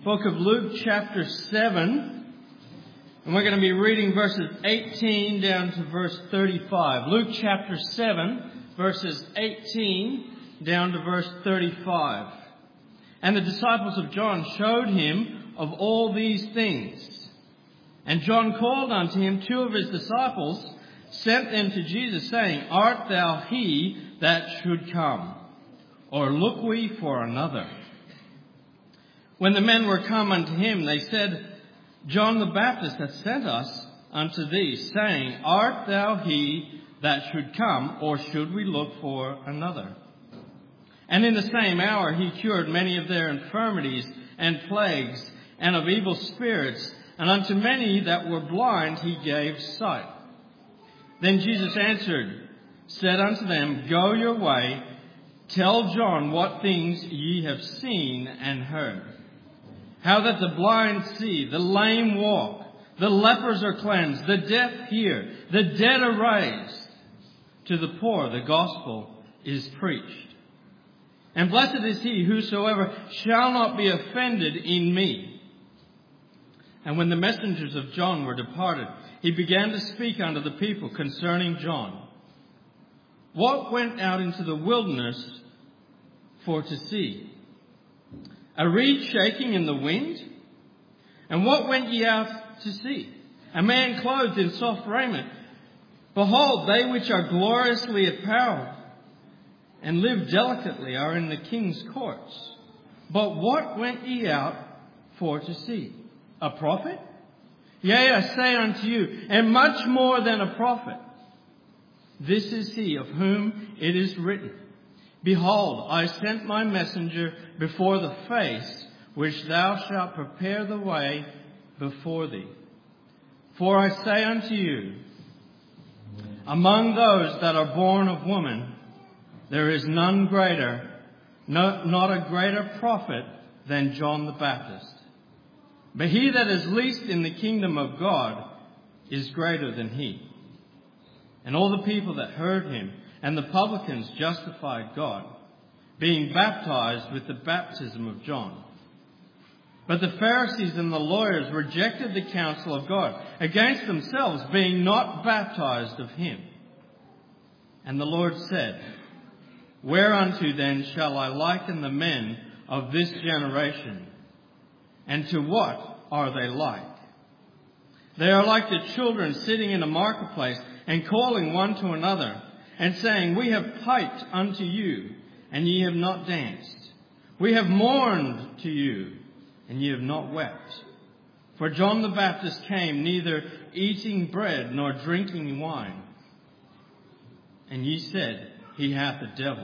book of Luke chapter 7, and we're going to be reading verses 18 down to verse 35. Luke chapter 7, verses 18 down to verse 35. And the disciples of John showed him of all these things. And John called unto him 2 of his disciples, sent them to Jesus, saying, Art thou he that should come, or look we for another? When the men were come unto him, they said, John the Baptist hath sent us unto thee, saying, Art thou he that should come, or should we look for another? And in the same hour he cured many of their infirmities and plagues, and of evil spirits, and unto many that were blind he gave sight. Then Jesus answered, said unto them, Go your way, tell John what things ye have seen and heard. How that the blind see, the lame walk, the lepers are cleansed, the deaf hear, the dead are raised. To the poor the gospel is preached. And blessed is he whosoever shall not be offended in me. And when the messengers of John were departed, he began to speak unto the people concerning John. What went out into the wilderness for to see? A reed shaking in the wind? And what went ye out to see? A man clothed in soft raiment? Behold, they which are gloriously apparelled and live delicately are in the king's courts. But what went ye out for to see? A prophet? Yea, I say unto you, and much more than a prophet. This is he of whom it is written, Behold, I sent my messenger before the face, which thou shalt prepare the way before thee. For I say unto you, among those that are born of woman, there is none greater, not a greater prophet than John the Baptist. But he that is least in the kingdom of God is greater than he. And all the people that heard him and the publicans justified God, being baptized with the baptism of John. But the Pharisees and the lawyers rejected the counsel of God against themselves, being not baptized of him. And the Lord said, Whereunto then shall I liken the men of this generation? And to what are they like? They are like the children sitting in a marketplace and calling one to another, and saying, We have piped unto you, and ye have not danced. We have mourned to you, and ye have not wept. For John the Baptist came neither eating bread nor drinking wine. And ye said, He hath a devil.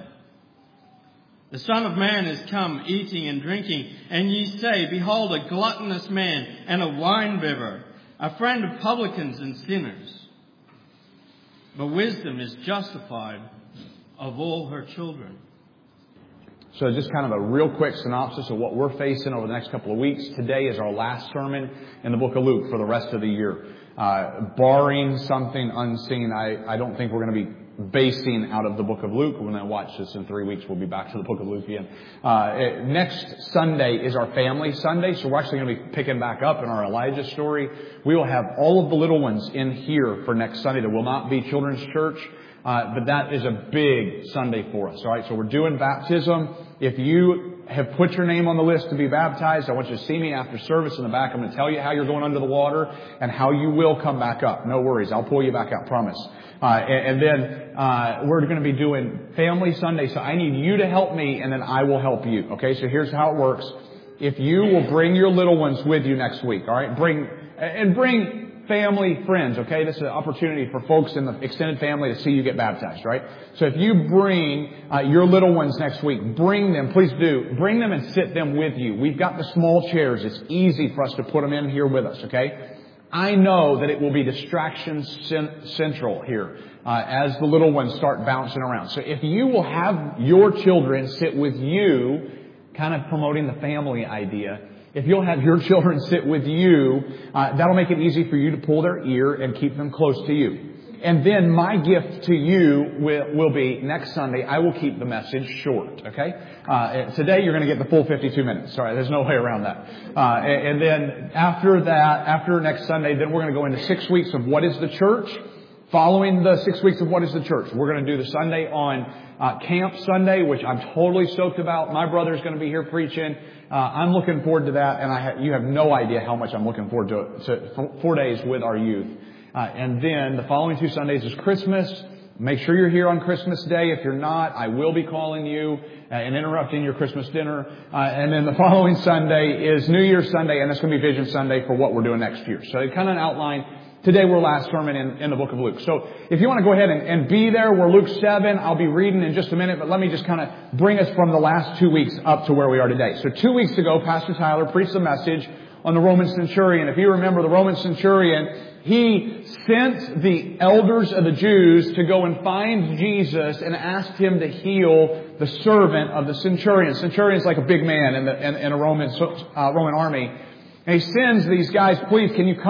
The Son of Man is come eating and drinking, and ye say, Behold, a gluttonous man and a winebibber, a friend of publicans and sinners. But wisdom is justified of all her children. So just kind of a real quick synopsis of what we're facing over the next couple of weeks. Today is our last sermon in the book of Luke for the rest of the year. Barring something unseen, I don't think we're going to be basing out of the book of Luke. When I watch this in 3 weeks, we'll be back to the book of Luke again. Next Sunday is our family Sunday, so we're actually going to be picking back up in our Elijah story. We will have all of the little ones in here for next Sunday. There will not be children's church, but that is a big Sunday for us. All right, so we're doing baptism. If you have put your name on the list to be baptized, I want you to see me after service in the back. I'm going to tell you how you're going under the water and how you will come back up. No worries. I'll pull you back out, promise. And then we're going to be doing Family Sunday. So I need you to help me, and then I will help you. Okay, so here's how it works. If you will bring your little ones with you next week, all right, bring family, friends, okay? This is an opportunity for folks in the extended family to see you get baptized, right? So if you bring your little ones next week, bring them, please do. Bring them and sit them with you. We've got the small chairs. It's easy for us to put them in here with us, okay? I know that it will be distraction central here as the little ones start bouncing around. So if you will have your children sit with you, kind of promoting the family idea, if you'll have your children sit with you, that'll make it easy for you to pull their ear and keep them close to you. And then my gift to you will be next Sunday, I will keep the message short, okay? Today you're going to get the full 52 minutes. Sorry, there's no way around that. And then after that, after next Sunday, then we're going to go into 6 weeks of What is the Church? Following the 6 weeks of What is the Church? We're going to do the Sunday on Camp Sunday, which I'm totally stoked about. My brother's going to be here preaching. I'm looking forward to that, and you have no idea how much I'm looking forward to 4 days with our youth. And then the following 2 Sundays is Christmas. Make sure you're here on Christmas Day. If you're not, I will be calling you and interrupting your Christmas dinner. And then the following Sunday is New Year's Sunday, and that's going to be Vision Sunday for what we're doing next year. So kind of an outline. Today we're last sermon in the book of Luke. So if you want to go ahead and be there, we're Luke 7. I'll be reading in just a minute, but let me just kind of bring us from the last 2 weeks up to where we are today. So 2 weeks ago, Pastor Tyler preached a message on the Roman centurion. If you remember, the Roman centurion, he sent the elders of the Jews to go and find Jesus and asked him to heal the servant of the centurion. Centurion's like a big man in a Roman army. And he sends these guys, please, can you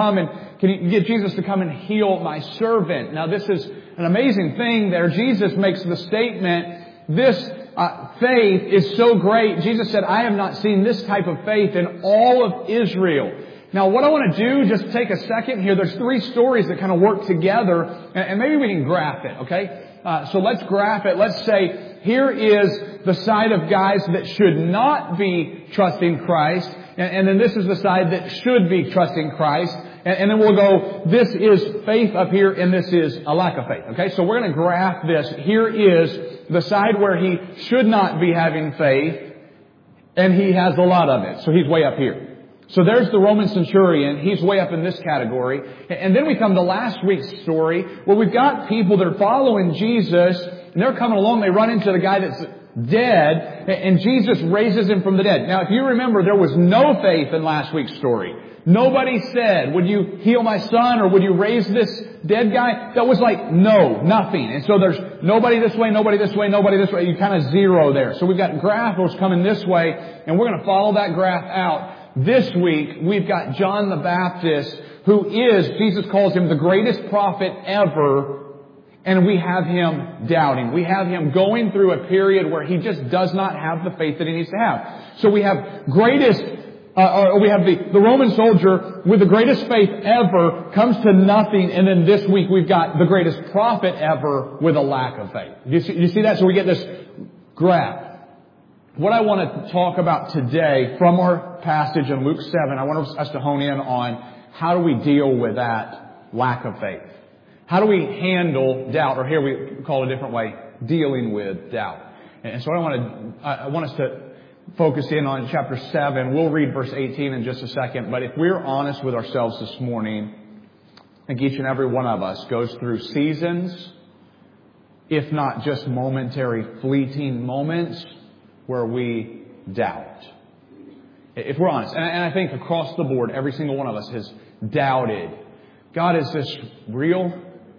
get Jesus to come and heal my servant? Now this is an amazing thing there. Jesus makes the statement, this faith is so great. Jesus said, I have not seen this type of faith in all of Israel. Now what I want to do, just take a second here. There's 3 stories that kind of work together, and maybe we can graph it, okay? So let's graph it. Let's say here is the side of guys that should not be trusting Christ. And then this is the side that should be trusting Christ. And then we'll go, this is faith up here, and this is a lack of faith. Okay, so we're going to graph this. Here is the side where he should not be having faith, and he has a lot of it. So he's way up here. So there's the Roman centurion. He's way up in this category. And then we come to last week's story, where we've got people that are following Jesus, and they're coming along. They run into the guy that's dead, and Jesus raises him from the dead. Now, if you remember, there was no faith in last week's story. Nobody said, would you heal my son, or would you raise this dead guy? That was like, no, nothing. And so there's nobody this way, nobody this way, nobody this way. You kind of zero there. So we've got graphs coming this way, and we're going to follow that graph out. This week, we've got John the Baptist, who is, Jesus calls him the greatest prophet ever. And we have him doubting. We have him going through a period where he just does not have the faith that he needs to have. So we have the Roman soldier with the greatest faith ever comes to nothing. And then this week we've got the greatest prophet ever with a lack of faith. You see that? So we get this graph. What I want to talk about today from our passage in Luke 7, I want us to hone in on how do we deal with that lack of faith. How do we handle doubt? Or here we call it a different way, dealing with doubt. And so I want us to focus in on chapter 7. We'll read verse 18 in just a second. But if we're honest with ourselves this morning, I think each and every one of us goes through seasons, if not just momentary, fleeting moments, where we doubt. If we're honest. And I think across the board, every single one of us has doubted. God, is this real?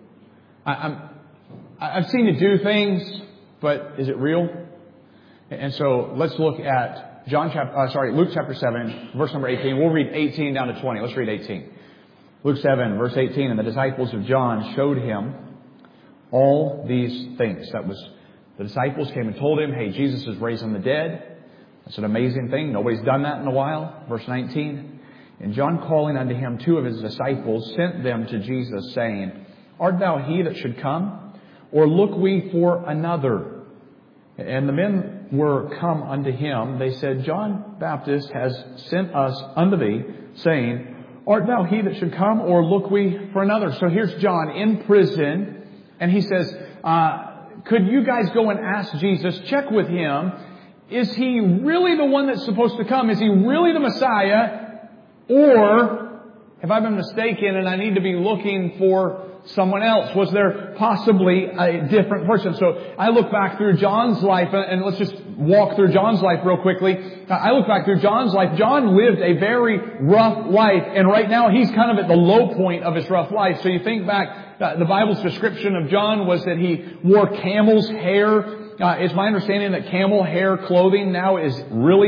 I've seen you do things, but is it real? And so let's look at Luke chapter 7, verse number 18. We'll read 18 down to 20. Let's read 18. Luke 7, verse 18. And the disciples of John showed him all these things. The disciples came and told him, hey, Jesus is raising the dead. That's an amazing thing. Nobody's done that in a while. Verse 19. And John, calling unto him 2 of his disciples, sent them to Jesus, saying, Art thou he that should come? Or look we for another? And the men were come unto him. They said, John Baptist has sent us unto thee, saying, Art thou he that should come? Or look we for another? So here's John in prison. And he says, could you guys go and ask Jesus, check with him, is he really the one that's supposed to come? Is he really the Messiah? Or have I been mistaken and I need to be looking for someone else? Was there possibly a different person? So I look back through John's life, and let's just walk through John's life real quickly. I look back through John's life. John lived a very rough life, and right now he's kind of at the low point of his rough life. So you think back, the Bible's description of John was that he wore camel's hair. It's my understanding that camel hair clothing now is really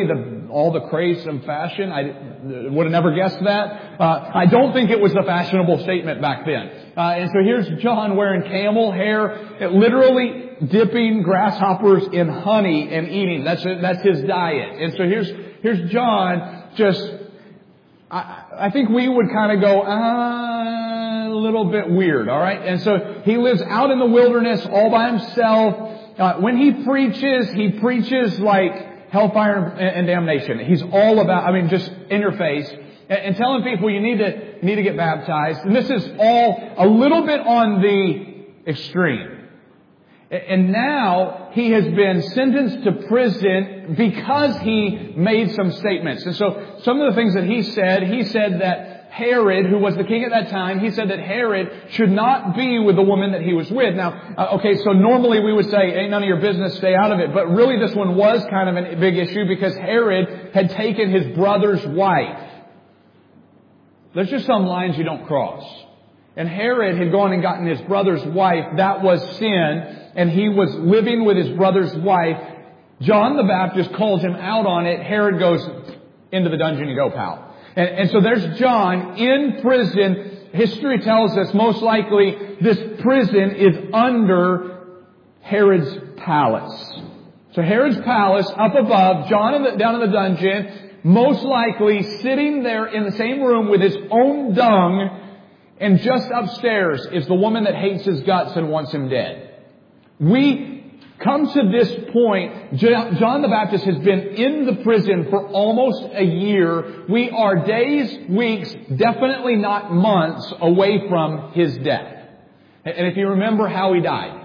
all the craze and fashion. I would have never guessed that. I don't think it was a fashionable statement back then. And so here's John wearing camel hair, literally dipping grasshoppers in honey and eating. That's his diet. And so here's John just, I think we would kind of go, a little bit weird, all right? And so he lives out in the wilderness all by himself. When he preaches like hellfire and damnation. He's all about, just in your face. And telling people you need to get baptized. And this is all a little bit on the extreme. And now he has been sentenced to prison because he made some statements. And so some of the things that he said that Herod, who was the king at that time, he said that Herod should not be with the woman that he was with. Now, so normally we would say, ain't none of your business, stay out of it. But really this one was kind of a big issue because Herod had taken his brother's wife. There's just some lines you don't cross. And Herod had gone and gotten his brother's wife. That was sin. And he was living with his brother's wife. John the Baptist calls him out on it. Herod goes, into the dungeon you go, pal. And so there's John in prison. History tells us most likely this prison is under Herod's palace. So Herod's palace up above, John down in the dungeon, most likely sitting there in the same room with his own dung. And just upstairs is the woman that hates his guts and wants him dead. We come to this point. John the Baptist has been in the prison for almost a year. We are days, weeks, definitely not months away from his death. And if you remember how he died,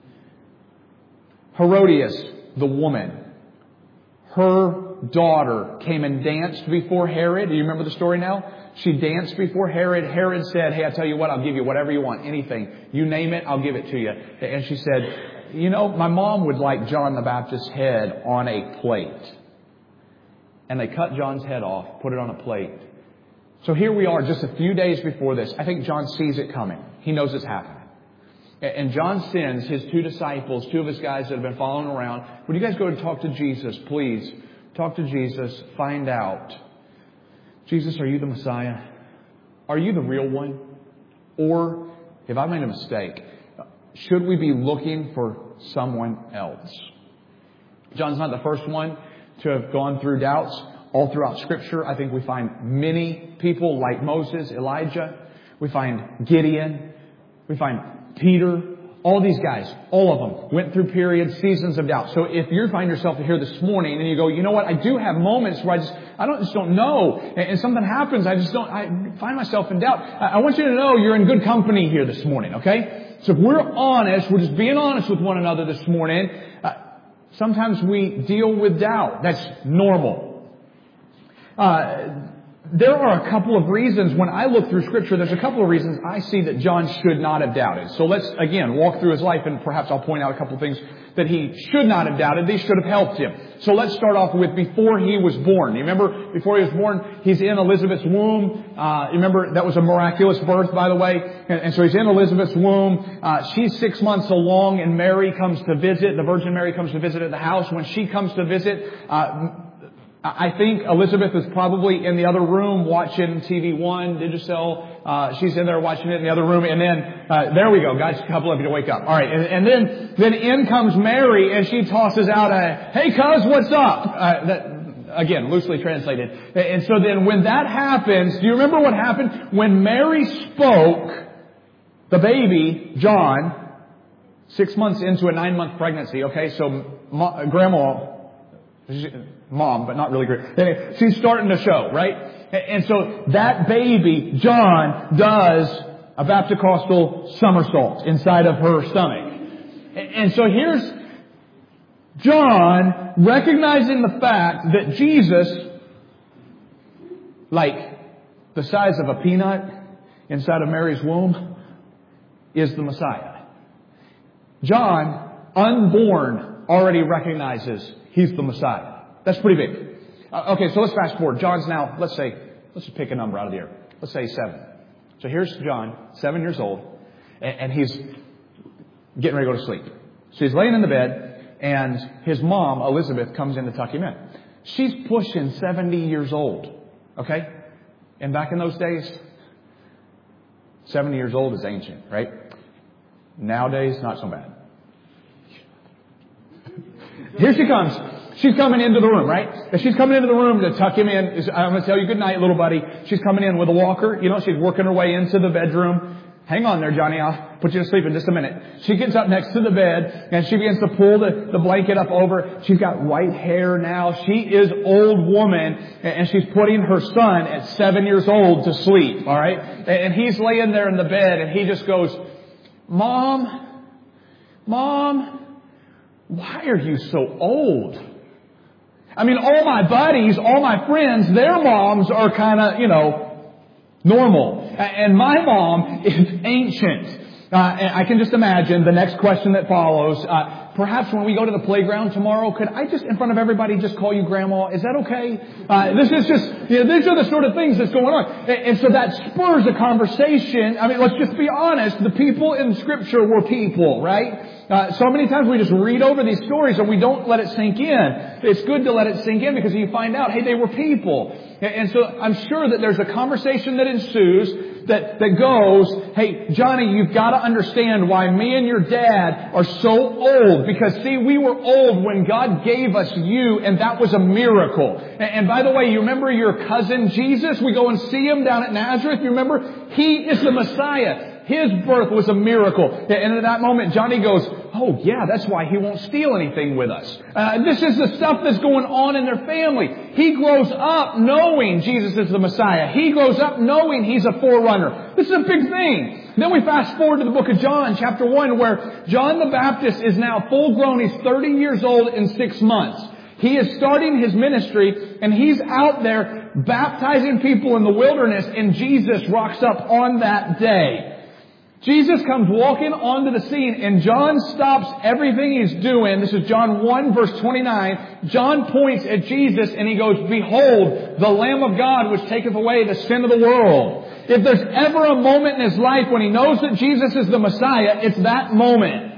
Herodias, the woman, her daughter came and danced before Herod. Do you remember the story now? She danced before Herod. Herod said, hey, I tell you what, I'll give you whatever you want, anything. You name it, I'll give it to you. And she said, my mom would like John the Baptist's head on a plate. And they cut John's head off, put it on a plate. So here we are just a few days before this. I think John sees it coming. He knows it's happening. And John sends his two disciples, two of his guys that have been following around. Would you guys go and talk to Jesus, please? Talk to Jesus, find out. Jesus, are you the Messiah? Are you the real one? Or have I made a mistake? Should we be looking for someone else? John's not the first one to have gone through doubts. All throughout Scripture, I think we find many people like Moses, Elijah. We find Gideon. We find Peter. All these guys, all of them, went through periods, seasons of doubt. So if you find yourself here this morning and you go, you know what, I do have moments where I just don't know. And something happens, I find myself in doubt. I want you to know you're in good company here this morning, okay? So if we're honest, we're just being honest with one another this morning. Sometimes we deal with doubt. That's normal. There are a couple of reasons when I look through Scripture, there's a couple of reasons I see that John should not have doubted. So let's, again, walk through his life and perhaps I'll point out a couple of things that he should not have doubted. These should have helped him. So let's start off with before he was born. You remember before he was born, he's in Elizabeth's womb. Remember that was a miraculous birth, by the way. And so he's in Elizabeth's womb. She's 6 months along and Mary comes to visit. The Virgin Mary comes to visit at the house. When she comes to visit, I think Elizabeth is probably in the other room watching TV One, Digicel. She's in there watching it in the other room. And then, there we go, guys, a couple of you to wake up. All right. And then in comes Mary and she tosses out hey, cuz, what's up? Again, loosely translated. And so then when that happens, do you remember what happened? When Mary spoke, the baby, John, 6 months into a 9-month pregnancy, okay, so Mom, but not really great. Anyway, she's starting to show, right? And so that baby, John, does a Baptist-Costal somersault inside of her stomach. And so here's John recognizing the fact that Jesus, like the size of a peanut inside of Mary's womb, is the Messiah. John, unborn, already recognizes he's the Messiah. That's pretty big. Okay, so let's fast forward. John's now, let's just pick a number out of the air. Let's say 7. So here's John, 7 years old, and he's getting ready to go to sleep. So he's laying in the bed, and his mom, Elizabeth, comes in to tuck him in. She's pushing 70 years old. Okay? And back in those days, 70 years old is ancient, right? Nowadays, not so bad. Here she comes. She's coming into the room, right? She's coming into the room to tuck him in. I'm going to tell you good night, little buddy. She's coming in with a walker. You know, she's working her way into the bedroom. Hang on there, Johnny. I'll put you to sleep in just a minute. She gets up next to the bed and she begins to pull the blanket up over. She's got white hair now. She is old woman and she's putting her son at 7 years old to sleep. All right. And he's laying there in the bed and he just goes, Mom, why are you so old? I mean, all my buddies, all my friends, their moms are kind of, normal. And my mom is ancient. And I can just imagine the next question that follows. Perhaps when we go to the playground tomorrow, could I just, in front of everybody, just call you Grandma? Is that okay? This is just, these are the sort of things that's going on. And so that spurs a conversation. I mean, let's just be honest. The people in Scripture were people, right? So many times we just read over these stories and we don't let it sink in. It's good to let it sink in because you find out, hey, they were people. And so I'm sure that there's a conversation that ensues that goes, hey, Johnny, you've got to understand why me and your dad are so old. Because, see, we were old when God gave us you, and that was a miracle. And by the way, you remember your cousin Jesus? We go and see him down at Nazareth. You remember? He is the Messiah. His birth was a miracle. And at that moment, Johnny goes, oh, yeah, that's why he won't steal anything with us. This is the stuff that's going on in their family. He grows up knowing Jesus is the Messiah. He grows up knowing he's a forerunner. This is a big thing. Then we fast forward to the book of John, chapter 1, where John the Baptist is now full grown. He's 30 years old in 6 months. He is starting his ministry, and he's out there baptizing people in the wilderness, and Jesus rocks up on that day. Jesus comes walking onto the scene and John stops everything he's doing. This is John 1 verse 29. John points at Jesus and he goes, behold, the Lamb of God which taketh away the sin of the world. If there's ever a moment in his life when he knows that Jesus is the Messiah, it's that moment.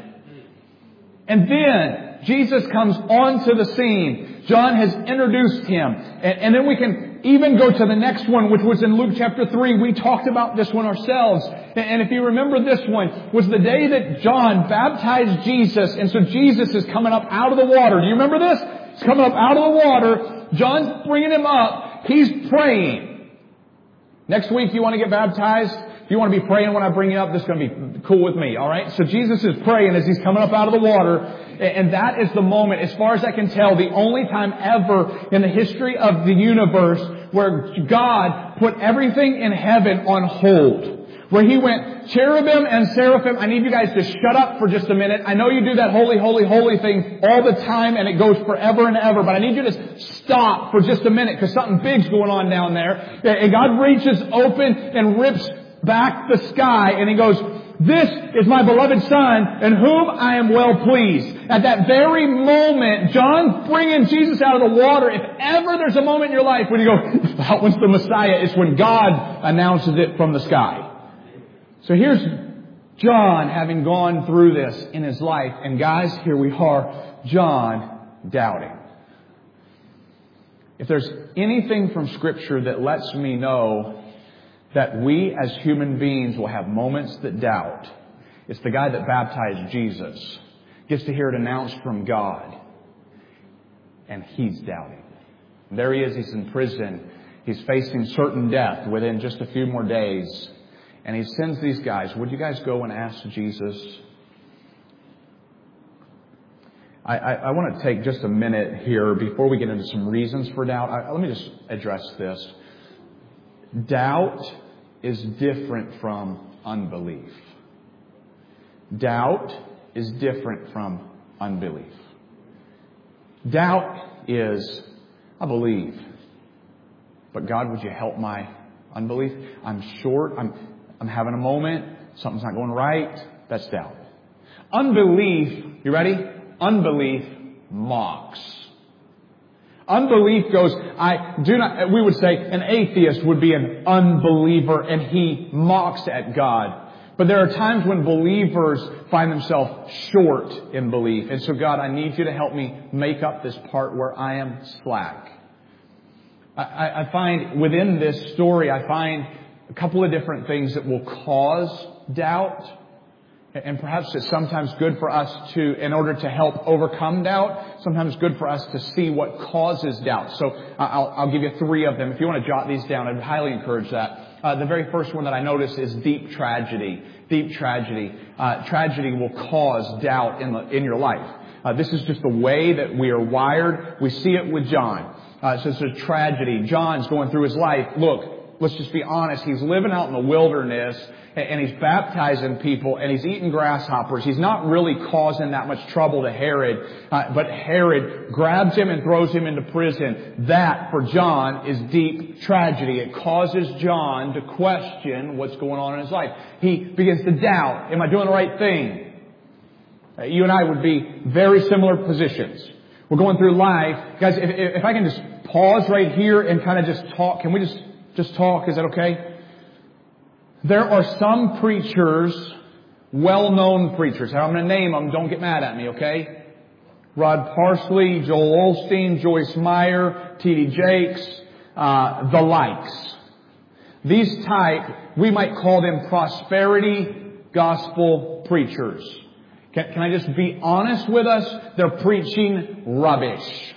And then Jesus comes onto the scene. John has introduced him. And then we can even go to the next one, which was in Luke chapter 3. We talked about this one ourselves. And if you remember, this one was the day that John baptized Jesus. And so Jesus is coming up out of the water. Do you remember this? He's coming up out of the water. John's bringing him up. He's praying. Next week, you want to get baptized? If you want to be praying when I bring you up, this is going to be cool with me. All right. So Jesus is praying as he's coming up out of the water. And that is the moment, as far as I can tell, the only time ever in the history of the universe where God put everything in heaven on hold. Where he went, cherubim and seraphim, I need you guys to shut up for just a minute. I know you do that holy, holy, holy thing all the time and it goes forever and ever. But I need you to stop for just a minute because something big's going on down there. And God reaches open and rips back the sky and he goes, this is my beloved Son in whom I am well pleased. At that very moment, John's bringing Jesus out of the water. If ever there's a moment in your life when you go, that one's the Messiah, it's when God announces it from the sky. So here's John having gone through this in his life. And guys, here we are, John doubting. If there's anything from Scripture that lets me know that we as human beings will have moments that doubt, it's the guy that baptized Jesus. Gets to hear it announced from God. And he's doubting. And there he is, he's in prison. He's facing certain death within just a few more days. And he sends these guys, would you guys go and ask Jesus? I want to take just a minute here before we get into some reasons for doubt. Let me just address this. Doubt is different from unbelief. Doubt is different from unbelief. Doubt is, I believe, but God, would you help my unbelief? I'm short. I'm having a moment. Something's not going right. That's doubt. Unbelief, you ready? Unbelief mocks. Unbelief goes, we would say an atheist would be an unbeliever and he mocks at God. But there are times when believers find themselves short in belief. And so, God, I need you to help me make up this part where I am slack. I find within this story, I find a couple of different things that will cause doubt. And perhaps it's sometimes good for us to, in order to help overcome doubt, sometimes good for us to see what causes doubt. So I'll give you 3 of them. If you want to jot these down, I'd highly encourage that. The very first one that I notice is deep tragedy. Deep tragedy. Tragedy will cause doubt in your life. This is just the way that we are wired. We see it with John. So it's a tragedy. John's going through his life. Look, let's just be honest. He's living out in the wilderness and he's baptizing people and he's eating grasshoppers. He's not really causing that much trouble to Herod. But Herod grabs him and throws him into prison. That, for John, is deep tragedy. It causes John to question what's going on in his life. He begins to doubt, am I doing the right thing? You and I would be very similar positions. We're going through life. Guys, if I can just pause right here and kind of just talk. Can we just talk? Is that okay? There are some preachers, well-known preachers. I'm going to name them. Don't get mad at me, okay? Rod Parsley, Joel Osteen, Joyce Meyer, T.D. Jakes, the likes. These type, we might call them prosperity gospel preachers. Can I just be honest with us? They're preaching rubbish.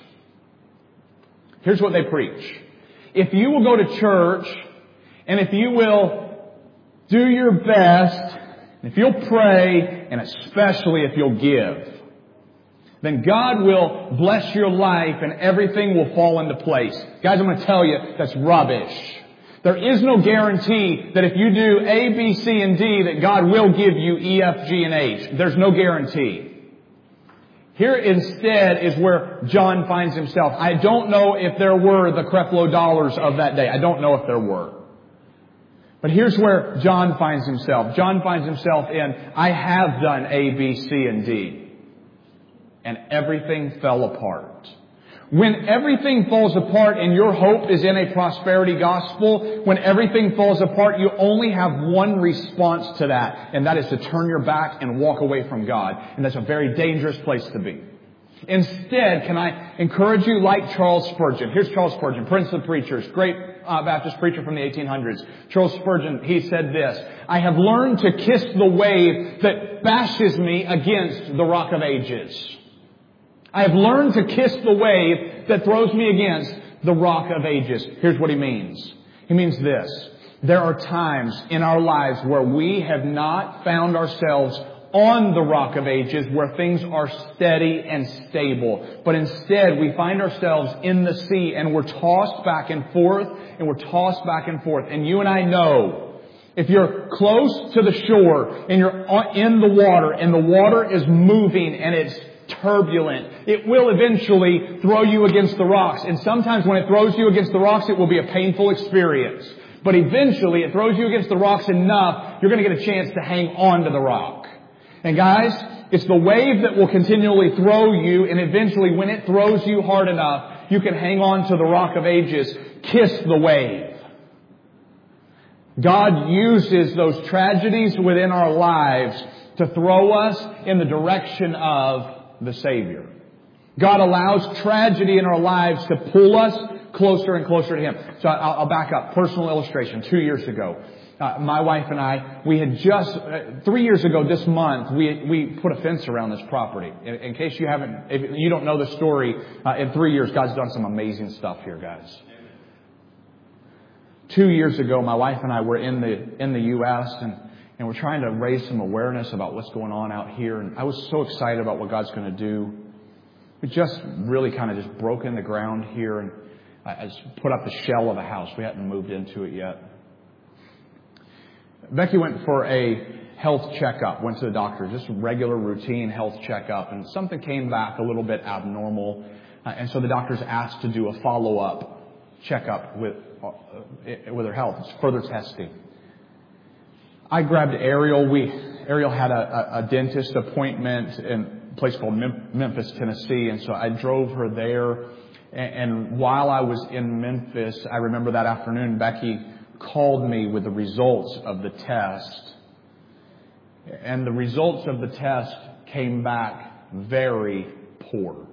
Here's what they preach. If you will go to church, and if you will do your best, if you'll pray, and especially if you'll give, then God will bless your life and everything will fall into place. Guys, I'm going to tell you, that's rubbish. There is no guarantee that if you do A, B, C, and D, that God will give you E, F, G, and H. There's no guarantee. Here instead is where John finds himself. I don't know if there were the Creflo dollars of that day. I don't know if there were. But here's where John finds himself. John finds himself in, I have done A, B, C, and D. And everything fell apart. When everything falls apart and your hope is in a prosperity gospel, when everything falls apart, you only have one response to that, and that is to turn your back and walk away from God. And that's a very dangerous place to be. Instead, can I encourage you like Charles Spurgeon? Here's Charles Spurgeon, Prince of Preachers, great Baptist preacher from the 1800s. Charles Spurgeon, he said this, I have learned to kiss the wave that bashes me against the rock of ages. I have learned to kiss the wave that throws me against the rock of ages. Here's what he means. He means this. There are times in our lives where we have not found ourselves on the rock of ages where things are steady and stable. But instead we find ourselves in the sea and we're tossed back and forth and we're tossed back and forth. And you and I know if you're close to the shore and you're in the water and the water is moving and it's turbulent, it will eventually throw you against the rocks. And sometimes when it throws you against the rocks, it will be a painful experience. But eventually it throws you against the rocks enough, you're going to get a chance to hang on to the rock. And guys, it's the wave that will continually throw you, and eventually when it throws you hard enough, you can hang on to the rock of ages. Kiss the wave. God uses those tragedies within our lives to throw us in the direction of the Savior. God allows tragedy in our lives to pull us closer and closer to Him. So I'll back up. Personal illustration. 2 years ago, my wife and I, we had just, 3 years ago this month, we put a fence around this property. In case if you don't know the story, in 3 years, God's done some amazing stuff here, guys. 2 years ago, my wife and I were in the U.S. and we're trying to raise some awareness about what's going on out here. And I was so excited about what God's going to do. We just really kind of just broke in the ground here and I just put up the shell of a house. We hadn't moved into it yet. Becky went for a health checkup, went to the doctor, just a regular routine health checkup. And something came back a little bit abnormal. And so the doctors asked to do a follow-up checkup with her health. It's further testing. I grabbed Ariel. Ariel had a dentist appointment in a place called Memphis, Tennessee. And so I drove her there. And while I was in Memphis, I remember that afternoon, Becky called me with the results of the test. And the results of the test came back very poor.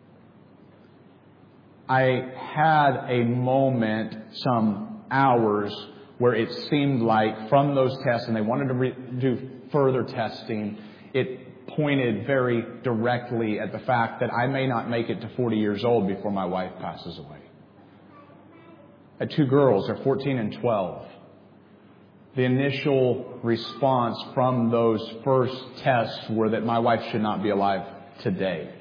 I had a moment, some hours, where it seemed like from those tests, and they wanted to do further testing, it pointed very directly at the fact that I may not make it to 40 years old before my wife passes away. I had two girls, they're 14 and 12. The initial response from those first tests were that my wife should not be alive today.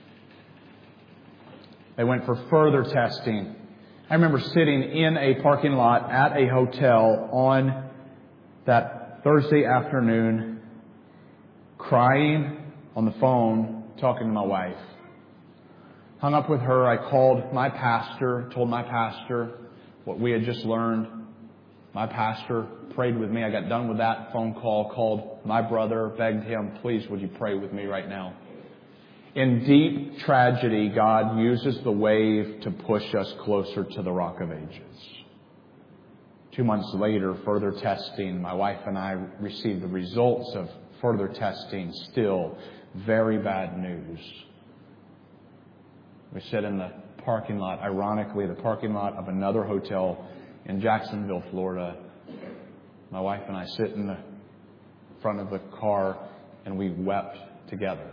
They went for further testing. I remember sitting in a parking lot at a hotel on that Thursday afternoon, crying on the phone, talking to my wife. Hung up with her. I called my pastor, told my pastor what we had just learned. My pastor prayed with me. I got done with that phone call, called my brother, begged him, please, would you pray with me right now? In deep tragedy, God uses the wave to push us closer to the Rock of Ages. 2 months later, further testing, my wife and I received the results of further testing. Still, very bad news. We sit in the parking lot, ironically, the parking lot of another hotel in Jacksonville, Florida. My wife and I sit in the front of the car and we wept together.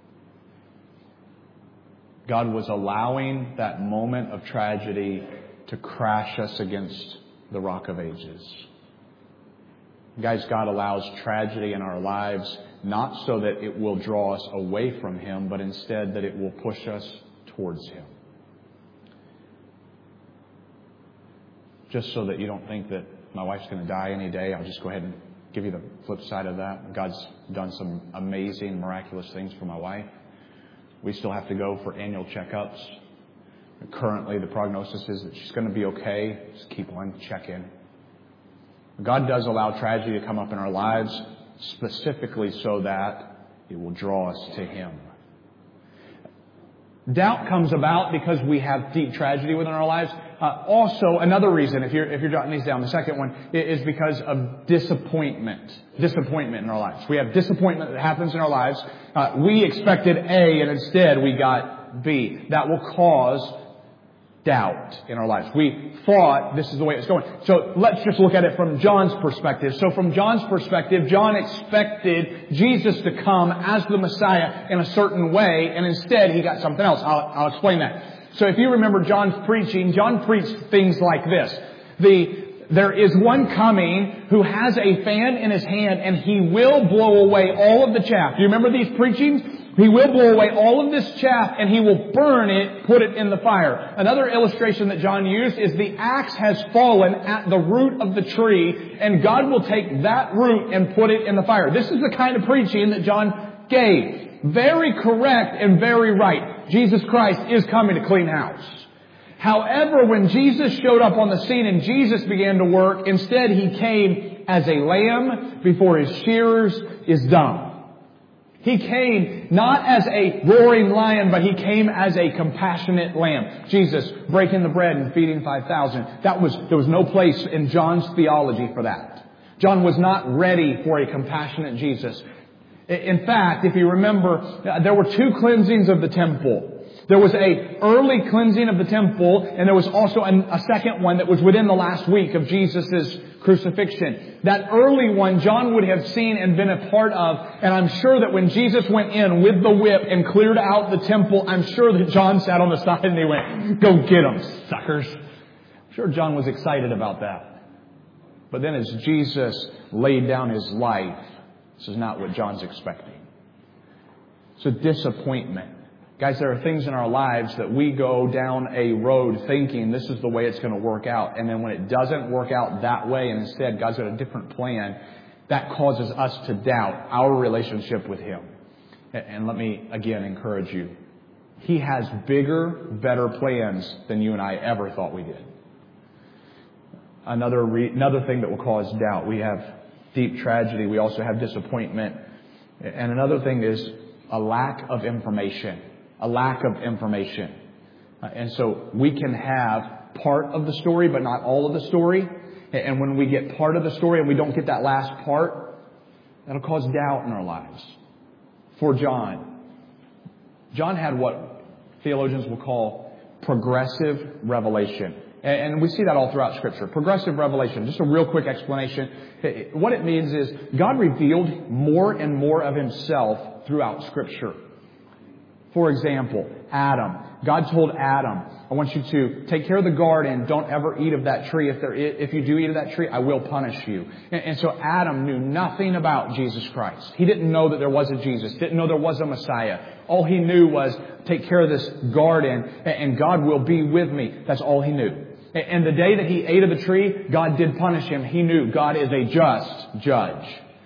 God was allowing that moment of tragedy to crash us against the Rock of Ages. Guys, God allows tragedy in our lives not so that it will draw us away from Him, but instead that it will push us towards Him. Just so that you don't think that my wife's going to die any day, I'll just go ahead and give you the flip side of that. God's done some amazing, miraculous things for my wife. We still have to go for annual checkups. Currently, the prognosis is that she's going to be okay. Just keep on checking. God does allow tragedy to come up in our lives, specifically so that it will draw us to Him. Doubt comes about because we have deep tragedy within our lives. Also, another reason, if you're jotting these down, the second one is because of disappointment. Disappointment in our lives. We have disappointment that happens in our lives. We expected A and instead we got B. That will cause doubt in our lives. We thought this is the way it's going. So let's just look at it from John's perspective. So from John's perspective, John expected Jesus to come as the Messiah in a certain way, and instead he got something else. I'll explain that. So if you remember John's preaching, John preached things like this. There is one coming who has a fan in his hand and he will blow away all of the chaff. Do you remember these preachings? He will blow away all of this chaff and He will burn it, put it in the fire. Another illustration that John used is the axe has fallen at the root of the tree and God will take that root and put it in the fire. This is the kind of preaching that John gave. Very correct and very right. Jesus Christ is coming to clean house. However, when Jesus showed up on the scene and Jesus began to work, instead He came as a lamb before His shearers is dumb. He came not as a roaring lion, but He came as a compassionate lamb. Jesus breaking the bread and feeding 5,000. There was no place in John's theology for that. John was not ready for a compassionate Jesus. In fact, if you remember, there were two cleansings of the temple. There was a early cleansing of the temple, and there was also a second one that was within the last week of Jesus' crucifixion. That early one, John would have seen and been a part of, and I'm sure that when Jesus went in with the whip and cleared out the temple, I'm sure that John sat on the side and he went, "Go get them, suckers." I'm sure John was excited about that. But then as Jesus laid down His life, this is not what John's expecting. It's a disappointment. Guys, there are things in our lives that we go down a road thinking this is the way it's going to work out. And then when it doesn't work out that way and instead God's got a different plan, that causes us to doubt our relationship with Him. And let me again encourage you. He has bigger, better plans than you and I ever thought we did. Another thing that will cause doubt. We have deep tragedy. We also have disappointment. And another thing is a lack of information. A lack of information. And so we can have part of the story, but not all of the story. And when we get part of the story and we don't get that last part, That'll cause doubt in our lives. For John had what theologians will call progressive revelation. And we see that all throughout Scripture. Progressive revelation. Just a real quick explanation. What it means is God revealed more and more of Himself throughout Scripture. For example, Adam. God told Adam, I want you to take care of the garden. Don't ever eat of that tree. If you do eat of that tree, I will punish you. And so Adam knew nothing about Jesus Christ. He didn't know that there was a Jesus. Didn't know there was a Messiah. All he knew was take care of this garden and God will be with me. That's all he knew. And the day that he ate of the tree, God did punish him. He knew God is a just judge.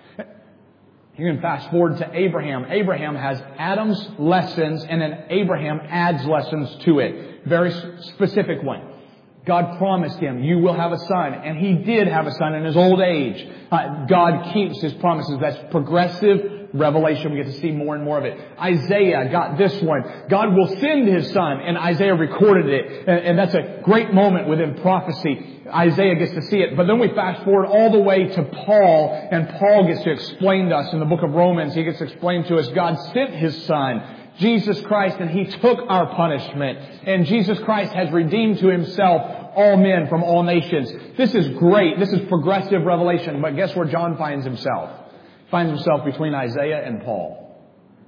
You can fast forward to Abraham. Abraham has Adam's lessons and then Abraham adds lessons to it. Very specific one. God promised him, you will have a son. And he did have a son in his old age. God keeps His promises. That's progressive revelation. We get to see more and more of it. Isaiah got this one. God will send His son. And Isaiah recorded it. And that's a great moment within prophecy. Isaiah gets to see it. But then we fast forward all the way to Paul. And Paul gets to explain to us in the book of Romans. He gets to explain to us God sent His son, Jesus Christ, and He took our punishment. And Jesus Christ has redeemed to Himself all men from all nations. This is great. This is progressive revelation. But guess where John finds himself? He finds himself between Isaiah and Paul.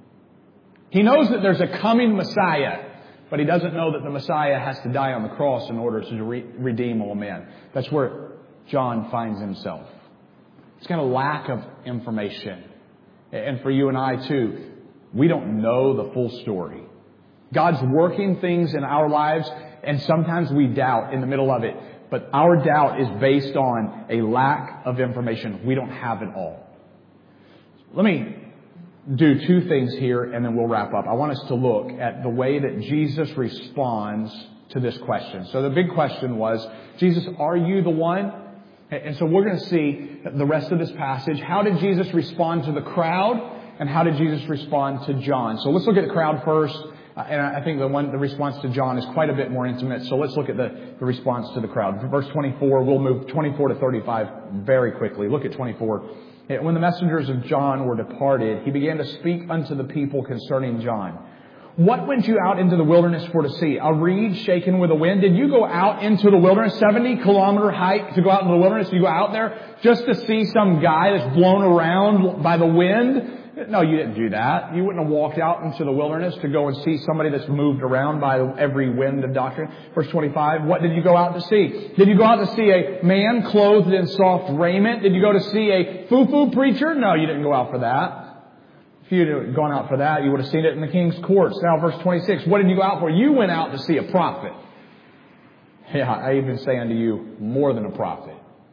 He knows that there's a coming Messiah, but he doesn't know that the Messiah has to die on the cross in order to redeem all men. That's where John finds himself. It's kind of lack of information. And for you and I too, we don't know the full story. God's working things in our lives, and sometimes we doubt in the middle of it. But our doubt is based on a lack of information. We don't have it all. Let me do two things here, and then we'll wrap up. I want us to look at the way that Jesus responds to this question. So the big question was, Jesus, are you the one? And so we're going to see the rest of this passage. How did Jesus respond to the crowd? And how did Jesus respond to John? So let's look at the crowd first. And I think the response to John is quite a bit more intimate. So let's look at the response to the crowd. Verse 24, we'll move 24 to 35 very quickly. Look at 24. When the messengers of John were departed, he began to speak unto the people concerning John. What went you out into the wilderness for to see? A reed shaken with a wind? Did you go out into the wilderness, 70-kilometer hike to go out into the wilderness? You go out there just to see some guy that's blown around by the wind? No, you didn't do that. You wouldn't have walked out into the wilderness to go and see somebody that's moved around by every wind of doctrine. Verse 25, what did you go out to see? Did you go out to see a man clothed in soft raiment? Did you go to see a foo-foo preacher? No, you didn't go out for that. If you had gone out for that, you would have seen it in the king's courts. Now, verse 26, what did you go out for? You went out to see a prophet. Yeah, I even say unto you, more than a prophet.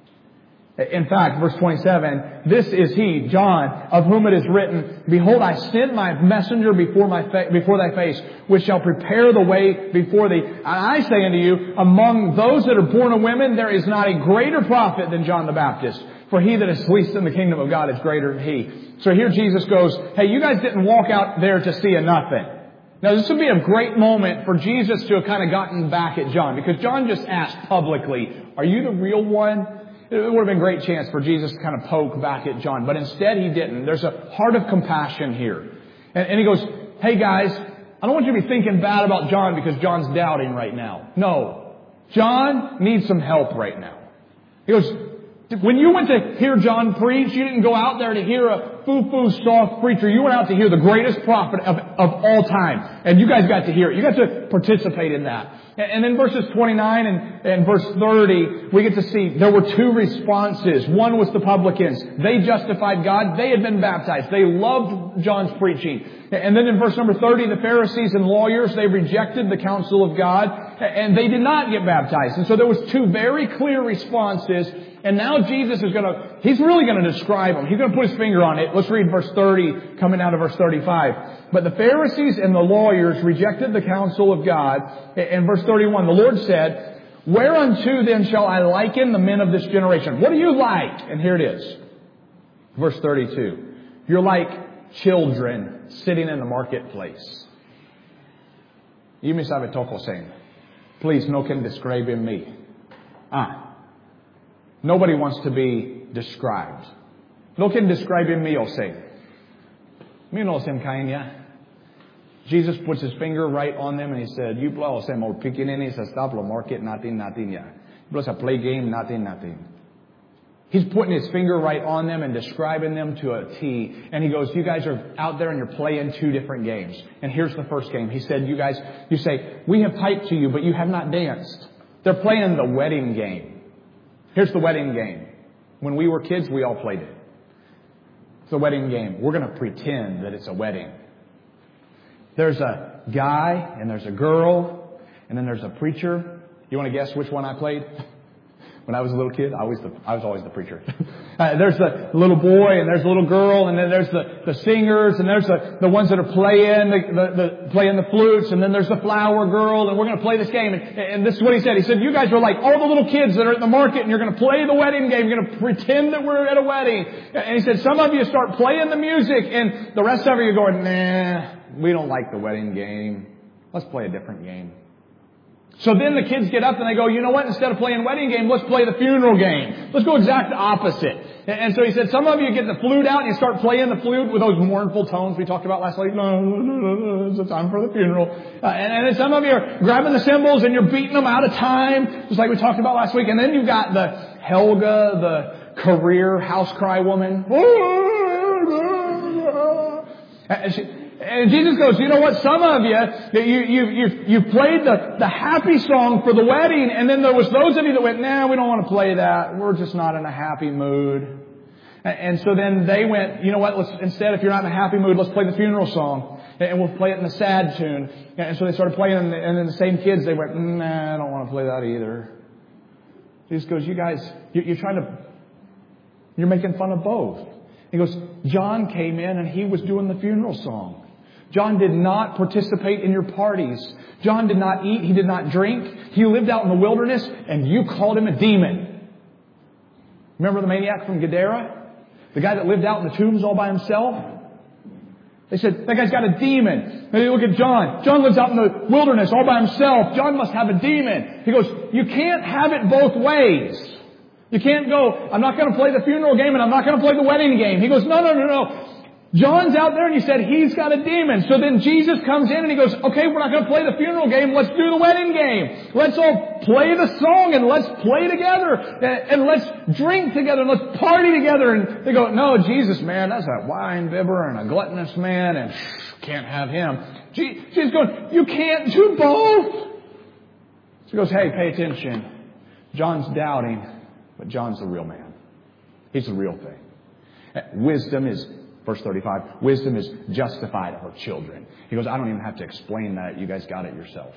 In fact, verse 27, this is he, John, of whom it is written, Behold, I send my messenger before thy face, which shall prepare the way before thee. And I say unto you, among those that are born of women, there is not a greater prophet than John the Baptist. For he that is least in the kingdom of God is greater than he. So here Jesus goes, hey, you guys didn't walk out there to see a nothing. Now, this would be a great moment for Jesus to have kind of gotten back at John, because John just asked publicly, are you the real one? It would have been a great chance for Jesus to kind of poke back at John. But instead he didn't. There's a heart of compassion here. And he goes, hey guys, I don't want you to be thinking bad about John because John's doubting right now. No. John needs some help right now. He goes, when you went to hear John preach, you didn't go out there to hear a foo-foo soft preacher. You went out to hear the greatest prophet of all time. And you guys got to hear it. You got to participate in that. And in verses 29 and verse 30, we get to see there were two responses. One was the publicans. They justified God. They had been baptized. They loved John's preaching. And then in verse number 30, the Pharisees and lawyers, they rejected the counsel of God, and they did not get baptized. And so there was two very clear responses. And now Jesus is he's really going to describe them. He's going to put his finger on it. Let's read verse 30 coming out of verse 35. But the Pharisees and the lawyers rejected the counsel of God. In verse 31, the Lord said, Whereunto then shall I liken the men of this generation? What do you like? And here it is. Verse 32. You're like children sitting in the marketplace. You me sabe toko saying. Please, no can describe in me. Nobody wants to be described. No quieren describe me o sé. Me no sem kanya. Jesus puts his finger right on them and he said, you blow sem or picking in his stop market nothing ya. Plus a play game nothing. He's putting his finger right on them and describing them to a T. And he goes, you guys are out there and you're playing two different games. And here's the first game. He said, you say, we have piped to you, but you have not danced. They're playing the wedding game. Here's the wedding game. When we were kids, we all played it. It's a wedding game. We're going to pretend that it's a wedding. There's a guy and there's a girl and then there's a preacher. You want to guess which one I played? When I was a little kid, I was always the preacher. There's the little boy and there's the little girl and then there's the singers and there's the ones that are playing the flutes and then there's the flower girl and we're going to play this game. And this is what he said. He said, you guys are like all the little kids that are at the market and you're going to play the wedding game. You're going to pretend that we're at a wedding. And he said, some of you start playing the music and the rest of you are going, nah, we don't like the wedding game. Let's play a different game. So then the kids get up and they go, you know what? Instead of playing wedding game, let's play the funeral game. Let's go exact opposite. And so he said, some of you get the flute out and you start playing the flute with those mournful tones we talked about last week. No, it's the time for the funeral. And then some of you are grabbing the cymbals and you're beating them out of time, just like we talked about last week. And then you've got the Helga, the career house cry woman. And Jesus goes, you know what? Some of you played the happy song for the wedding, and then there was those of you that went, nah, we don't want to play that. We're just not in a happy mood. And so then they went, you know what? Instead, if you're not in a happy mood, let's play the funeral song, and we'll play it in a sad tune. And so they started playing, and then the same kids, they went, nah, I don't want to play that either. Jesus goes, you guys, you're making fun of both. He goes, John came in and he was doing the funeral song. John did not participate in your parties. John did not eat. He did not drink. He lived out in the wilderness and you called him a demon. Remember the maniac from Gadara? The guy that lived out in the tombs all by himself? They said, that guy's got a demon. And they look at John. John lives out in the wilderness all by himself. John must have a demon. He goes, you can't have it both ways. You can't go, I'm not going to play the funeral game and I'm not going to play the wedding game. He goes, no. John's out there and he said he's got a demon. So then Jesus comes in and he goes, okay, we're not going to play the funeral game. Let's do the wedding game. Let's all play the song and let's play together and let's drink together and let's party together. And they go, no, Jesus, man, that's a wine bibber and a gluttonous man and can't have him. Jesus going, you can't do both. So he goes, hey, pay attention. John's doubting, but John's the real man. He's the real thing. Wisdom is, verse 35, wisdom is justified of her children. He goes, I don't even have to explain that. You guys got it yourself.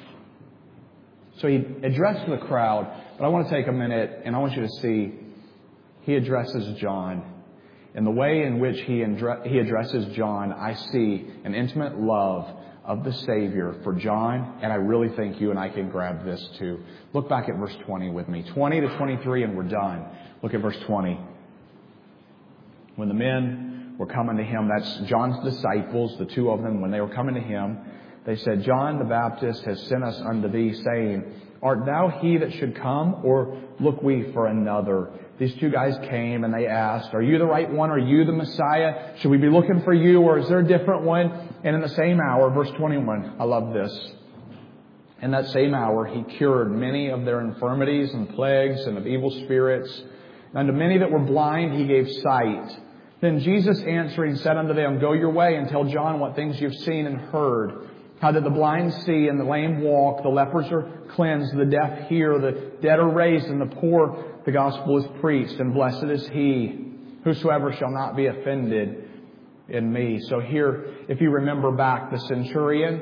So he addressed the crowd, but I want to take a minute and I want you to see he addresses John. In the way in which he addresses John, I see an intimate love of the Savior for John, and I really think you and I can grab this too. Look back at verse 20 with me. 20 to 23 and we're done. Look at verse 20. When the men were coming to him, that's John's disciples, the two of them, when they were coming to him, they said, John the Baptist has sent us unto thee, saying, art thou he that should come, or look we for another? These two guys came and they asked, are you the right one? Are you the Messiah? Should we be looking for you, or is there a different one? And in the same hour, verse 21, I love this. In that same hour, he cured many of their infirmities and plagues and of evil spirits. And to many that were blind, he gave sight. Then Jesus answering said unto them, go your way and tell John what things you've seen and heard. How that the blind see and the lame walk, the lepers are cleansed, the deaf hear, the dead are raised, and the poor the gospel is preached. And blessed is he whosoever shall not be offended in me. So here, if you remember back, the centurion,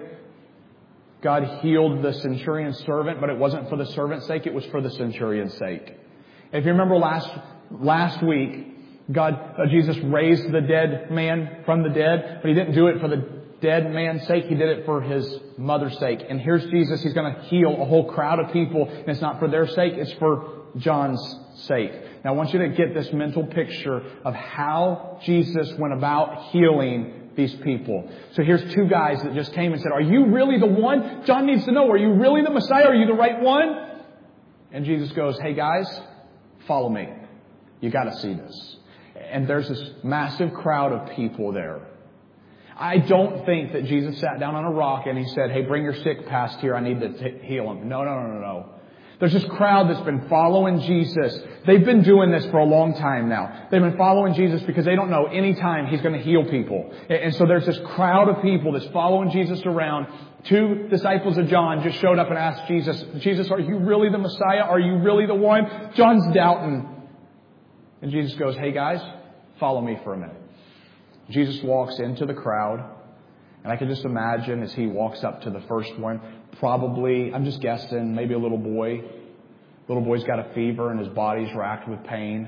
God healed the centurion's servant, but it wasn't for the servant's sake, it was for the centurion's sake. If you remember last week, Jesus raised the dead man from the dead, but he didn't do it for the dead man's sake. He did it for his mother's sake. And here's Jesus. He's going to heal a whole crowd of people. And it's not for their sake. It's for John's sake. Now I want you to get this mental picture of how Jesus went about healing these people. So here's two guys that just came and said, are you really the one? John needs to know, are you really the Messiah? Are you the right one? And Jesus goes, hey guys, follow me. You got to see this. And there's this massive crowd of people there. I don't think that Jesus sat down on a rock and he said, hey, bring your sick past here. I need to heal him. No. There's this crowd that's been following Jesus. They've been doing this for a long time now. They've been following Jesus because they don't know any time He's going to heal people. And so there's this crowd of people that's following Jesus around. 2 disciples of John just showed up and asked Jesus, are you really the Messiah? Are you really the one? John's doubting. And Jesus goes, hey guys, follow me for a minute. Jesus walks into the crowd, and I can just imagine as He walks up to the first one, probably, I'm just guessing, maybe a little boy. Little boy's got a fever and his body's racked with pain,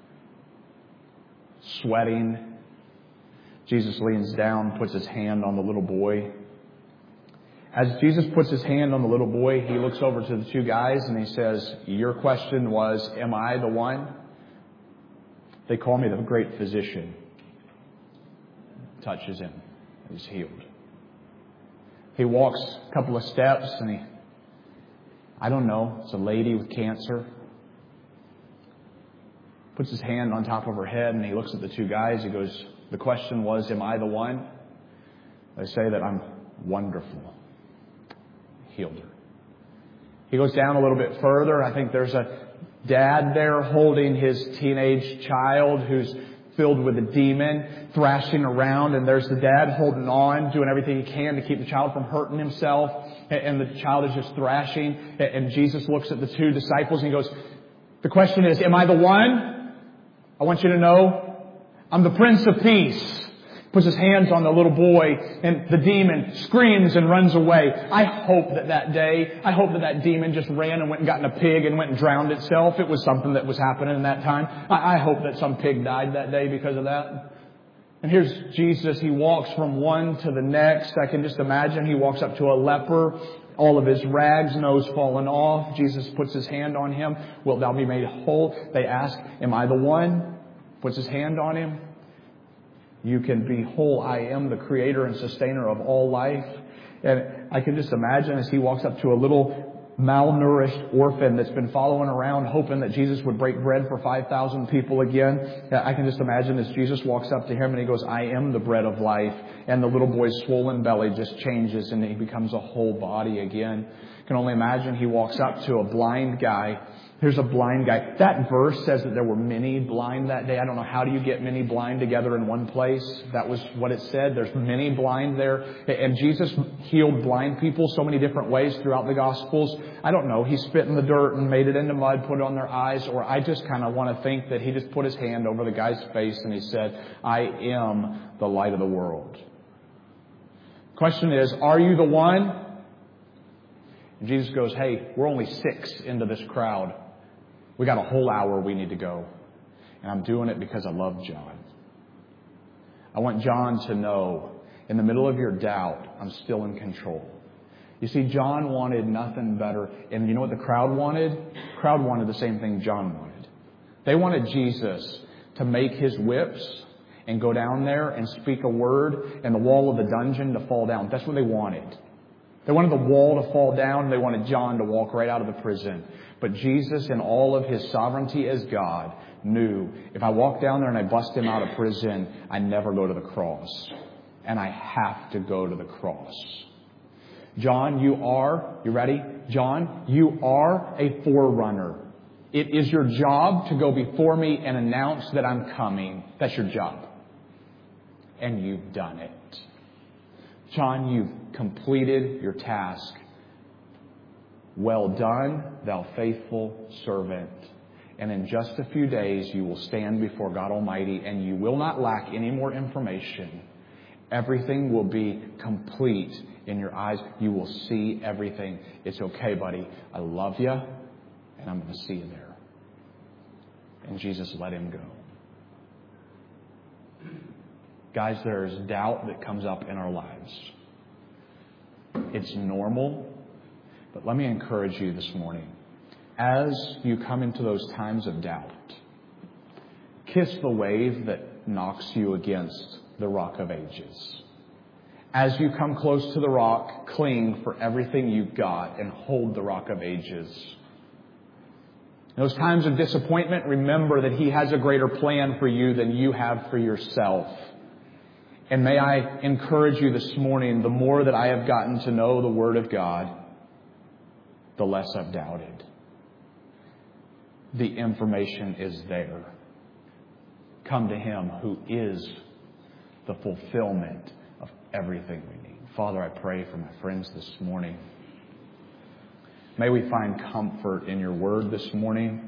sweating. Jesus leans down, puts His hand on the little boy. As Jesus puts His hand on the little boy, He looks over to the 2 guys and He says, your question was, am I the one? They call me the great physician. Touches him. He's healed. He walks a couple of steps and I don't know, it's a lady with cancer. Puts his hand on top of her head and he looks at the 2 guys. He goes, the question was, am I the one? They say that I'm wonderful. Healed her. He goes down a little bit further. I think there's a dad there holding his teenage child who's filled with a demon, thrashing around, and there's the dad holding on, doing everything he can to keep the child from hurting himself, and the child is just thrashing, and Jesus looks at the 2 disciples and He goes, the question is, am I the one? I want you to know, I'm the Prince of Peace. Puts his hands on the little boy, and the demon screams and runs away. I hope that demon just ran and went and got in a pig and went and drowned itself. It was something that was happening in that time. I hope that some pig died that day because of that. And here's Jesus. He walks from one to the next. I can just imagine He walks up to a leper. All of his rags, nose fallen off. Jesus puts His hand on him. Wilt thou be made whole? They ask, am I the one? Puts His hand on him. You can be whole. I am the creator and sustainer of all life. And I can just imagine as He walks up to a little malnourished orphan that's been following around hoping that Jesus would break bread for 5,000 people again. I can just imagine as Jesus walks up to him and He goes, I am the bread of life. And the little boy's swollen belly just changes and he becomes a whole body again. I can only imagine He walks up to a blind guy. Here's a blind guy. That verse says that there were many blind that day. I don't know, how do you get many blind together in one place? That was what it said. There's many blind there. And Jesus healed blind people so many different ways throughout the Gospels. I don't know. He spit in the dirt and made it into mud, put it on their eyes. Or I just kind of want to think that He just put His hand over the guy's face and He said, I am the light of the world. Question is, are you the one? And Jesus goes, hey, we're only 6 into this crowd. We got a whole hour we need to go. And I'm doing it because I love John. I want John to know, in the middle of your doubt, I'm still in control. You see, John wanted nothing better. And you know what the crowd wanted? The crowd wanted the same thing John wanted. They wanted Jesus to make His whips and go down there and speak a word and the wall of the dungeon to fall down. That's what they wanted. They wanted the wall to fall down. They wanted John to walk right out of the prison. But Jesus, in all of His sovereignty as God, knew if I walk down there and I bust him out of prison, I never go to the cross. And I have to go to the cross. John, you ready? John, you are a forerunner. It is your job to go before me and announce that I'm coming. That's your job. And you've done it. John, you've completed your task. Well done, thou faithful servant. And in just a few days, you will stand before God Almighty, and you will not lack any more information. Everything will be complete in your eyes. You will see everything. It's okay, buddy. I love you, and I'm going to see you there. And Jesus let him go. Guys, there's doubt that comes up in our lives. It's normal. But let me encourage you this morning. As you come into those times of doubt, kiss the wave that knocks you against the rock of ages. As you come close to the rock, cling for everything you've got and hold the rock of ages. In those times of disappointment, remember that He has a greater plan for you than you have for yourself. And may I encourage you this morning, the more that I have gotten to know the Word of God, the less I've doubted. The information is there. Come to Him who is the fulfillment of everything we need. Father, I pray for my friends this morning. May we find comfort in Your Word this morning.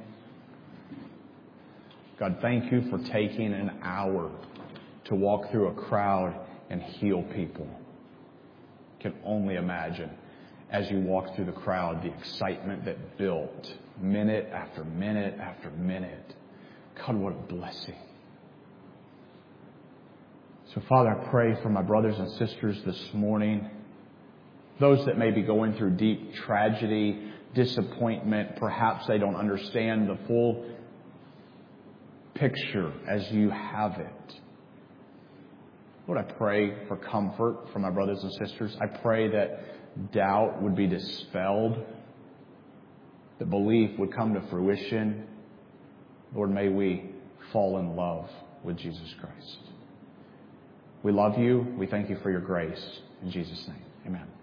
God, thank You for taking an hour to walk through a crowd and heal people. I can only imagine, as You walked through the crowd, the excitement that built minute after minute after minute. God, what a blessing. So, Father, I pray for my brothers and sisters this morning, those that may be going through deep tragedy, disappointment. Perhaps they don't understand the full picture as You have it. Lord, I pray for comfort for my brothers and sisters. I pray that doubt would be dispelled, that belief would come to fruition. Lord, may we fall in love with Jesus Christ. We love You. We thank You for Your grace. In Jesus' name, amen.